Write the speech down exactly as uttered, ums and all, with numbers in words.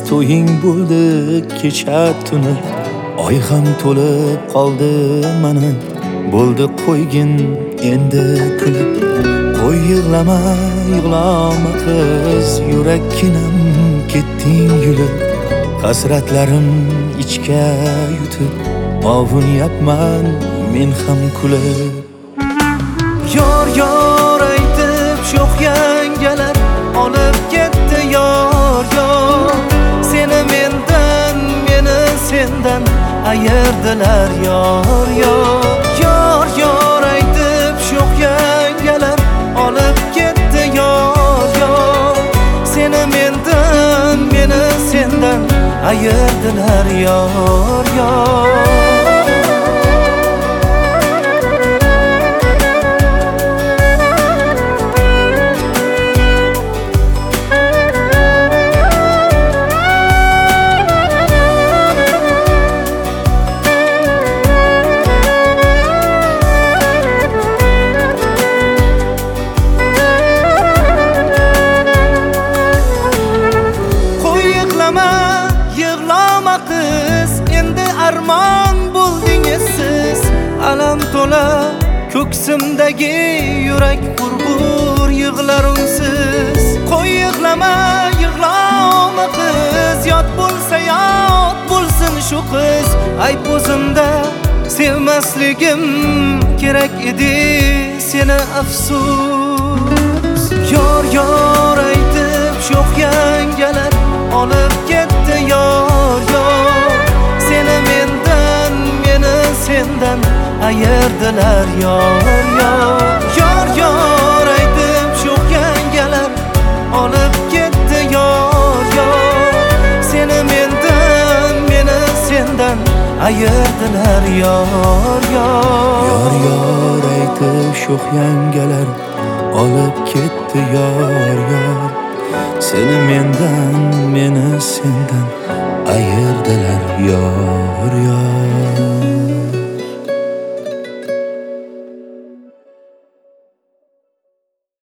to'ying bo'ldi kecha tuni, oy ham to'lib qoldi mana, bo'ldi qo'ygin endi kuni. Qo'y yig'lama, yig'lama qiz, yurakkinam ketding yulib, hasratlarim ichga yutib, ovunyapman men ham kulib. Yor yor aytib sho'x yangalar olib ketdi yor yor, seni mendan, meni sendan ayirdilar yor yor. Yor yor aytib sho'x yangalar olib ketdi yor yor, seni mendan, meni sendan ayirdilar yor yor. Armon bo'ldingiz siz, alam to'la ko'ksimdagi yurak qurg'ur yig'lar unsiz. Qo'y yig'lama, yig'lama qiz, yot bo'lsa yot bo'lsin shu qiz. Ayb o'zimda sevmasligim kerak edi seni afsus. Yor yor aytib sho'x yangalar olib ketdi yor yor, seni mendan, meni sendan ayirdilar yor yor. Yor yor aytib sho'x yangalar olib ketdi yor yor, seni mendan, meni sendan ayirdilar yor yor. Yor yor aytib sho'x yangalar olib ketdi yor yor, seni mendan, meni sendan ayirdilar yor yor.